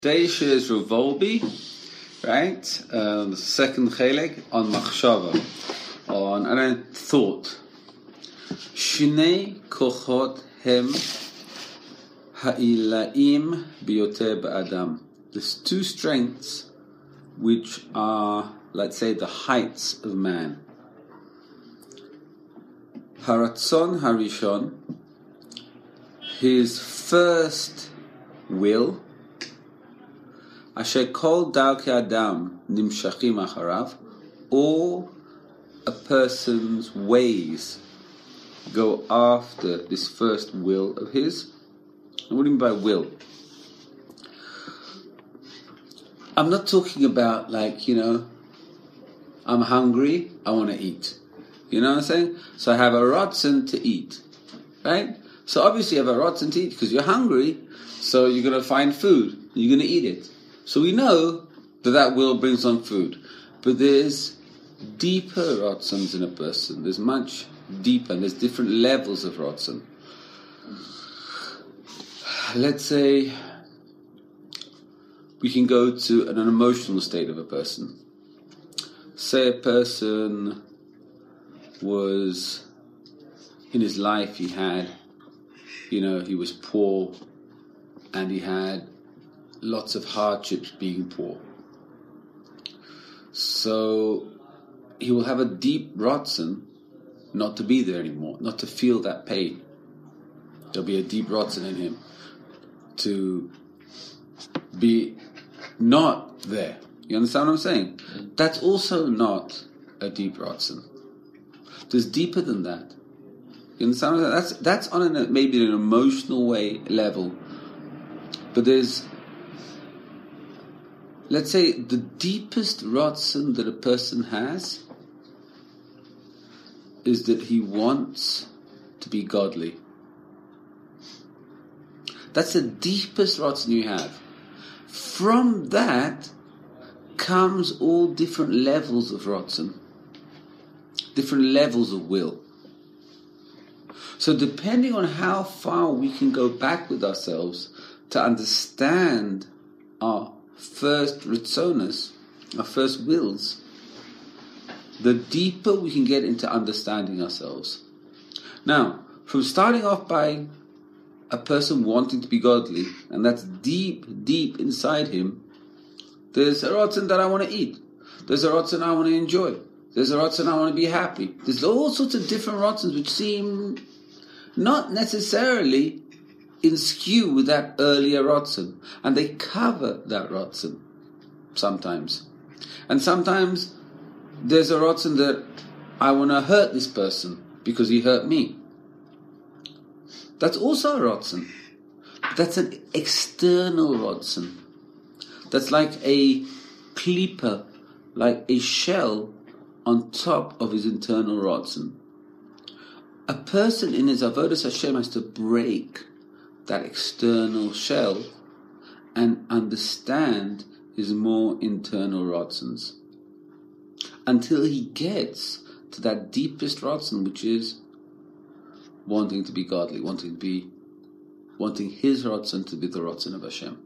Deisha is Revolbi, right? The second chelek on machshava, on thought. Shnei kochot hem ha'ilaim biyoter ba'adam. There's two strengths which are, let's say, the heights of man. Haratzon harishon, his first will. Asher kol darkei adam nimshachim acharav, all a person's ways go after this first will of his. What do you mean by will? I'm not talking about I'm hungry, I want to eat. You know what I'm saying? So I have a ratzon to eat, right? So obviously you have a ratzon to eat because you're hungry, so you're going to find food, you're going to eat it. So we know that will brings on food. But there's deeper ratzons in a person. There's much deeper, and there's different levels of ratzon. Let's say we can go to an emotional state of a person. Say a person was, in his life he had, he was poor and he had lots of hardships being poor. So he will have a deep ratzon not to be there anymore, not to feel that pain. There'll be a deep ratzon in him to be not there. You understand what I'm saying? That's also not a deep ratzon. There's deeper than that. You understand what I'm saying? That's on maybe an emotional level. But there's, let's say, the deepest ratzon that a person has is that he wants to be godly. That's the deepest ratzon you have. From that comes all different levels of ratzon, different levels of will. So depending on how far we can go back with ourselves to understand our first ritzonos, our first wills, the deeper we can get into understanding ourselves. Now, from starting off by a person wanting to be godly, and that's deep, deep inside him, there's a ratzon that I want to eat. There's a ratzon I want to enjoy. There's a ratzon I want to be happy. There's all sorts of different ratzons which seem not necessarily in skew with that earlier ratzon, and they cover that ratzon sometimes. And sometimes there's a ratzon that I want to hurt this person because he hurt me. That's also a ratzon. That's an external ratzon. That's like a klipa, like a shell on top of his internal ratzon. A person in his avodas Hashem has to break that external shell and understand his more internal ratzons until he gets to that deepest ratzon, which is wanting to be godly, wanting his ratzon to be the ratzon of Hashem.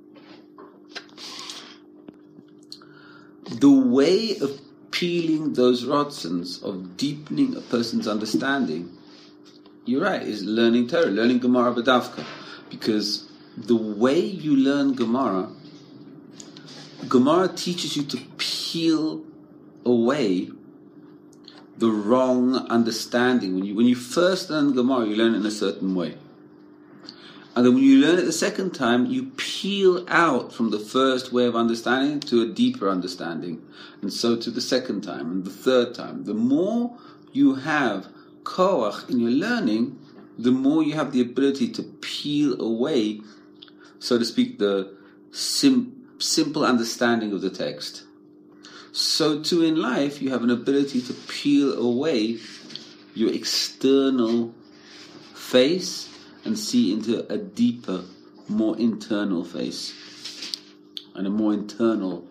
The way of peeling those ratzons, of deepening a person's understanding, you're right, is learning Torah, learning Gemara B'davka. Because the way you learn Gemara teaches you to peel away the wrong understanding. When you first learn Gemara, you learn it in a certain way. And then when you learn it the second time, you peel out from the first way of understanding to a deeper understanding. And so to the second time and the third time. The more you have koach in your learning, the more you have the ability to peel away, so to speak, the simple understanding of the text. So too in life, you have an ability to peel away your external face and see into a deeper, more internal face. And your more internal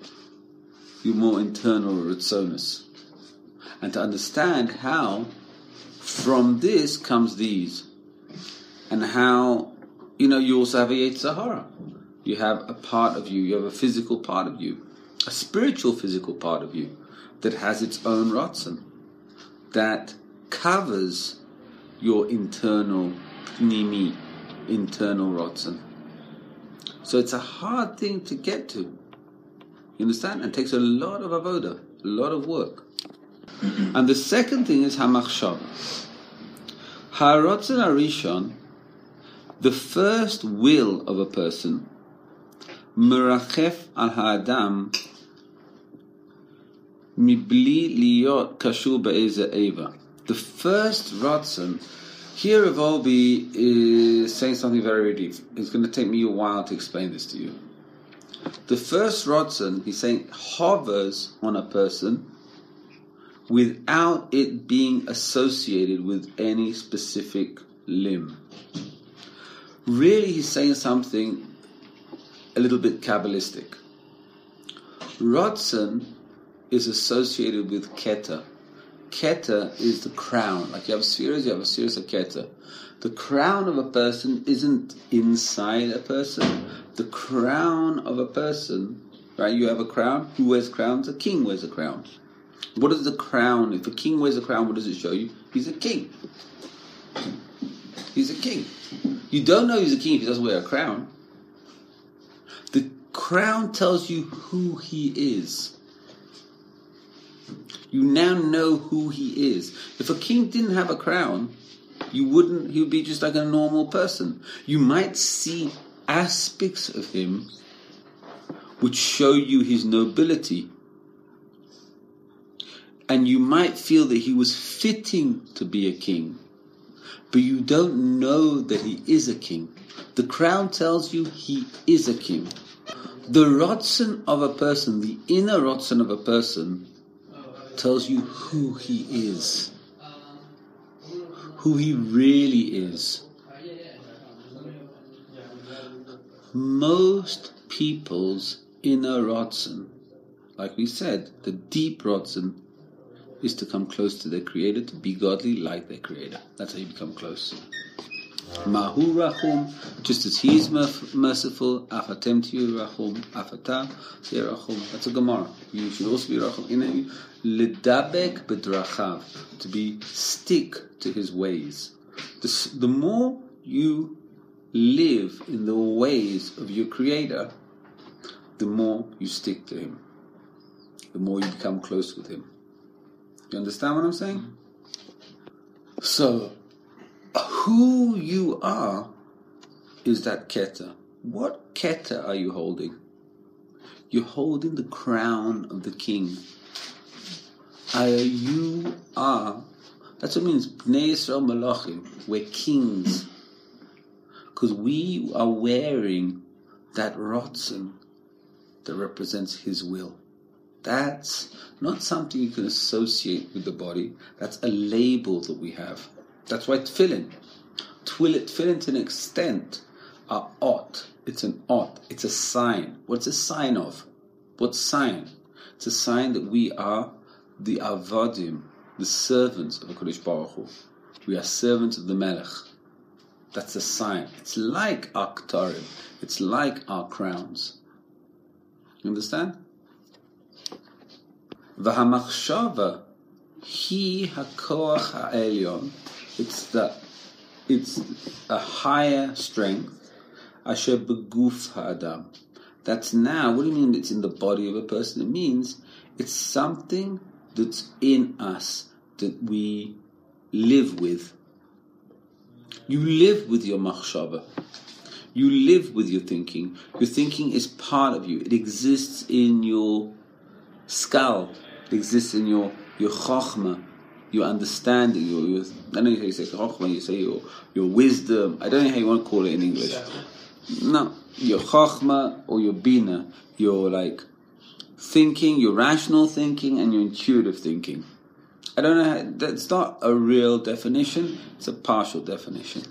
ritzonos. And to understand how from this comes these. And how, you also have a Yetzer Hara. You have a part of you, you have a physical part of you, a spiritual physical part of you that has its own Ratzon, that covers your internal, pnimi, internal Ratzon. So it's a hard thing to get to. You understand? And it takes a lot of avoda, a lot of work. And the second thing is hamachshava. Haratzon harishon, the first will of a person, merachef al ha'adam mibli liyot kashur be'eze eva. The first Ratzon, here Rav Wolbe is saying something very deep. It's going to take me a while to explain this to you. The first Ratzon, he's saying, hovers on a person without it being associated with any specific limb. Really, he's saying something a little bit Kabbalistic. Ratzon is associated with Keter. Keter is the crown. Like you have spheres of Keter. The crown of a person isn't inside a person. The crown of a person, right? You have a crown. Who wears crowns? A king wears a crown. What is the crown? If a king wears a crown, what does it show you? He's a king. He's a king. You don't know he's a king if he doesn't wear a crown. The crown tells you who he is. You now know who he is. If a king didn't have a crown, he would be just like a normal person. You might see aspects of him which show you his nobility. And you might feel that he was fitting to be a king, but you don't know that he is a king. The crown tells you he is a king. The Ratzon of a person, the inner Ratzon of a person, tells you who he is, who he really is. Most people's inner Ratzon, like we said, the deep Ratzon, is to come close to their Creator, to be godly like their Creator. That's how you become close. Mahu rachum, just as He is merciful, afatem tiyu rachum, afata tiyu rachum. That's a Gemara. You should also be rachum. Lidabek bedrachav, to stick to His ways. The more you live in the ways of your Creator, the more you stick to Him. The more you become close with Him. You understand what I'm saying? So, who you are is that Keter. What Keter are you holding? You're holding the crown of the king. You are. That's what it means. Bnei Yisrael Malachim. We're kings. Because we are wearing that Ratzon that represents His will. That's not something you can associate with the body. That's a label that we have. That's why tefillin. Tefillin to an extent are ot. It's an ot. It's a sign. What's a sign of? What sign? It's a sign that we are the avadim, the servants of HaKadosh Baruch Hu. We are servants of the Melech. That's a sign. It's like our ktarim. It's like our crowns. You understand? V'hamachshava hi hakoach ha'elyon. It's a higher strength. Asher beguf ha'adam. That's now. What do you mean? It's in the body of a person. It means it's something that's in us that we live with. You live with your machshava. You live with your thinking. Your thinking is part of you. It exists in your skull. It exists in your chokhmah, your understanding, your I don't know how you say chokhmah, you say your wisdom. I don't know how you want to call it in English. No, your chokhmah or your bina, your thinking, your rational thinking and your intuitive thinking. I don't know, that's not a real definition, it's a partial definition.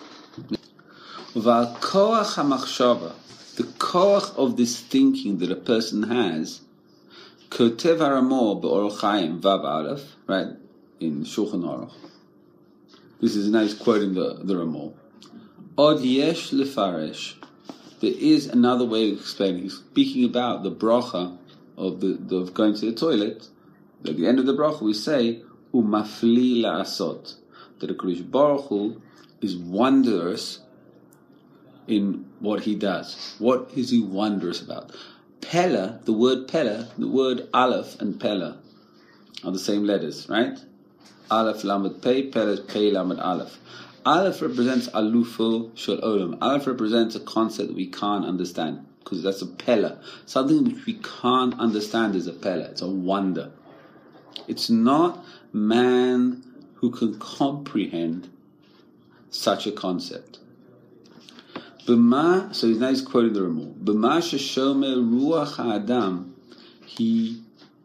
Val koach hamachshava, the koach of this thinking that a person has, Kotev Haramor be'Orach Chaim Vav Aleph, right, in Shulchan Aruch. This is now he's quoting the Ramor. Od yesh lefaresh there is another way of explaining. He's speaking about the bracha of going to the toilet. At the end of the bracha, we say umafli la'asot, that the Kodesh Baruch Hu is wondrous in what he does. What is he wondrous about? Pella, the word Aleph and Pella are the same letters, right? Aleph Lamed Pei, Pella is Pei Lamed Aleph. Aleph represents Alufo Shel Olam. Aleph represents a concept that we can't understand, because that's a Pella. Something which we can't understand is a Pella. It's a wonder. It's not man who can comprehend such a concept. So now he's quoting the Ramah. B'ma sheshomer ruach ha'adam, he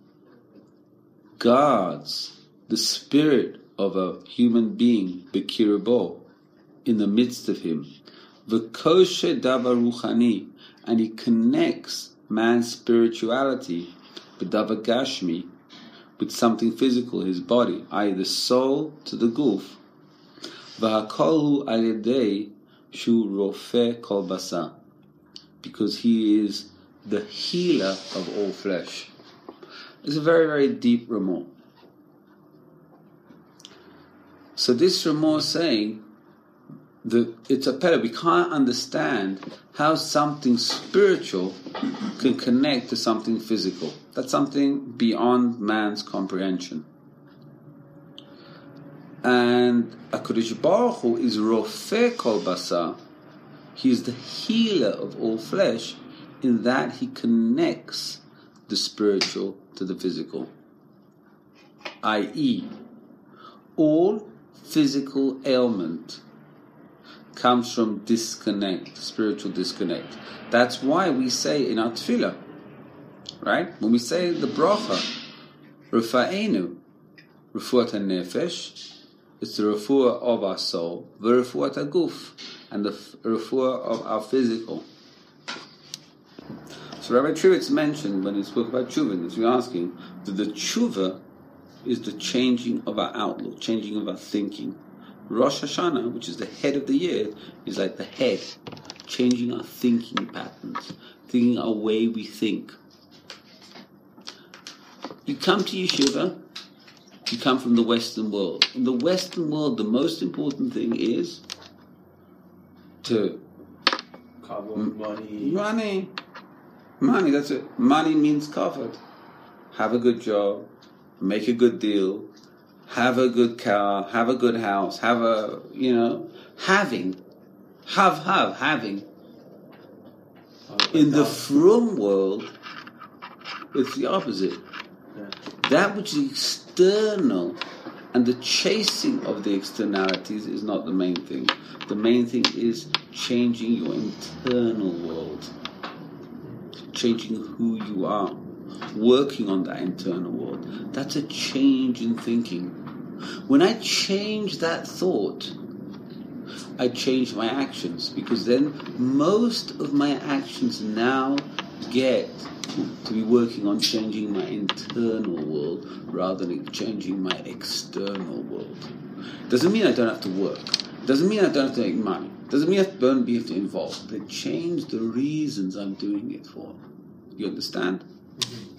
guards the spirit of a human being, b'kirbo, in the midst of him. V'koshe davar ruchani, and he connects man's spirituality, b'davar gashmi, with something physical, his body, i.e. the soul to the guf. V'hakolhu al yedei shu rofeh kol basar, because he is the healer of all flesh. It's a very, very deep Ramah. So this Ramah is saying that it's a pella. We can't understand how something spiritual can connect to something physical. That's something beyond man's comprehension. And HaKadosh Baruch Hu is Rofeh Kol Basar. He is the healer of all flesh, in that he connects the spiritual to the physical. I.e., all physical ailment comes from disconnect, spiritual disconnect. That's why we say in our tefillah, right? When we say the bracha, Rafa'enu, Refuat HaNefesh, it's the refuah of our soul, the refuat HaGuf, and the refuah of our physical. So Rabbi Trivitz mentioned when he spoke about tshuva, he was asking that the tshuva is the changing of our outlook, changing of our thinking. Rosh Hashanah, which is the head of the year, is like the head, changing our thinking patterns, thinking our way we think. You come to yeshiva, you come from the Western world. In the Western world, the most important thing is to cover money. Money, that's it. Money means covered. Have a good job, make a good deal, have a good car, have a good house, having. In the frum world, it's the opposite. Yeah. That which is external and the chasing of the externalities is not the main thing. The main thing is changing your internal world, changing who you are, working on that internal world. That's a change in thinking. When I change that thought, I change my actions, because then most of my actions now get to be working on changing my internal world rather than changing my external world. Doesn't mean I don't have to work. Doesn't mean I don't have to make money. Doesn't mean I don't have to involve. But change the reasons I'm doing it for. You understand? Mm-hmm.